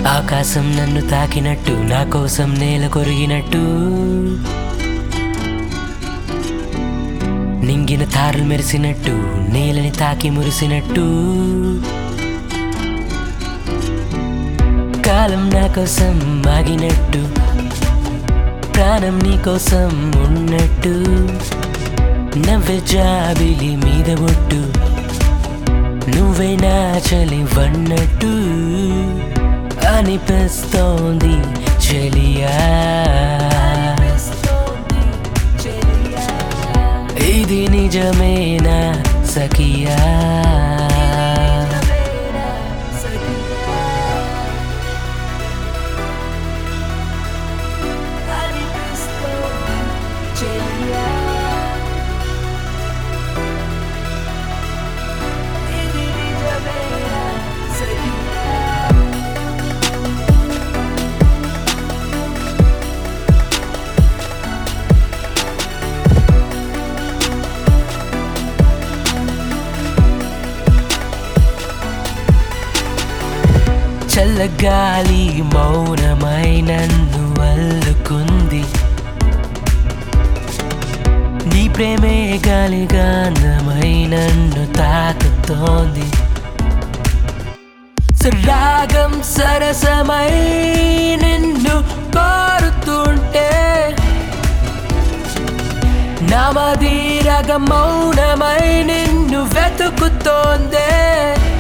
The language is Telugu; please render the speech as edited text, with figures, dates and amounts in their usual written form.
ఆకాశం నన్ను తాకినట్టు, నా కోసం నేల కొరిగినట్టు, నింగిన తారలు మెరిసినట్టు, నేలని తాకి మురిసినట్టు, కాలం నా కోసం ఆగినట్టు, ప్రాణం నీ కోసం ఉన్నట్టు, నవ్వే జాబిలి మీద ఒట్టు, నువ్వే నా చలివన్నట్టు అనిపిస్తోంది చెలియా. ఇది నిజమేనా సఖియా? చల్లగాలి మౌనమై నన్ను అల్లుకుంది, నీ ప్రేమే గాలిగా అందమై నన్ను తాకుతోంది, రాగం సరసమై నిన్ను కోరుతుంటే నామది రాగం మౌనమై నిన్ను వెతుకుతోందే.